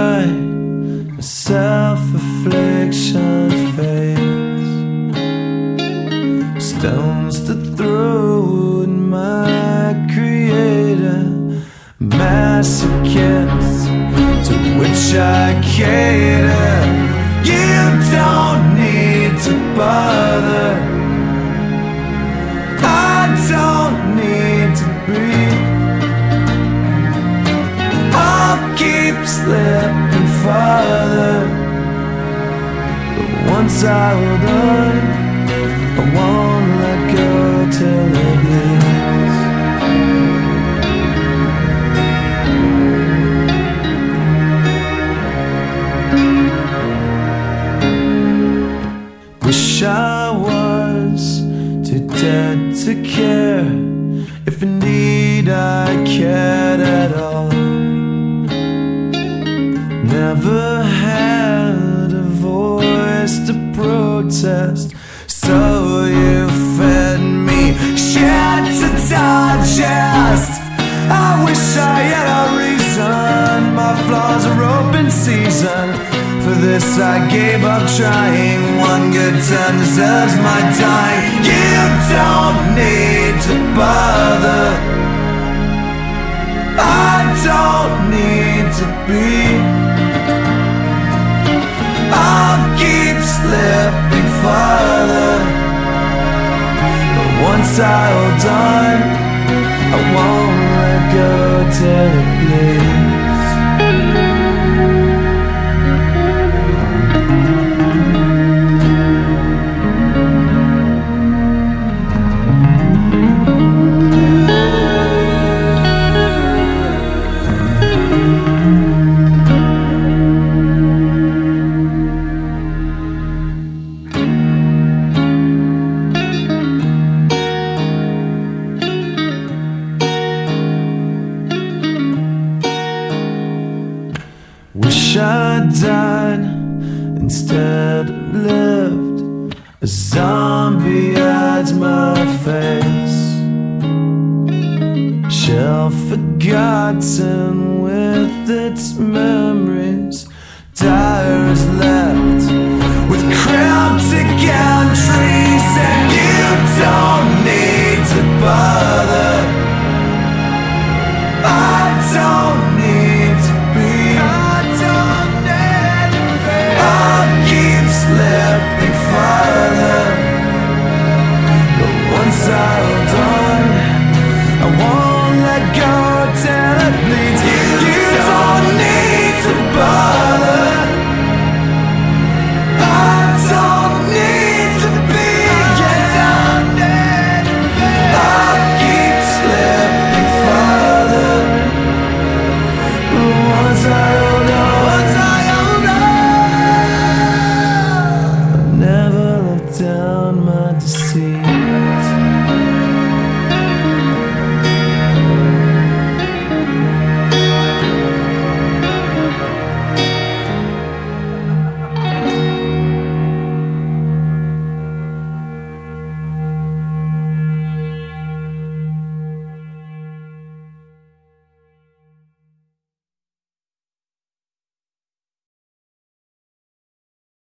fight a self-affliction face, stones to throw at my creator, masochist to which I cater. You don't need to bother, I don't need to breathe. I'll keep slipping farther, but once I hold on, I won't let go till it bleeds. Wish I was too dead to care, if indeed I cared at all. Never had a voice to protest, so you fed me shit to digest. I wish I had a reason, my flaws are open season. For this I gave up trying, one good turn deserves my time. You don't need to bother, I don't need to be. I'll keep slipping farther, but once I hold on, I won't let go till it bleeds. Wish I died instead of lived, a zombie hides my face, shell forgotten with its memories.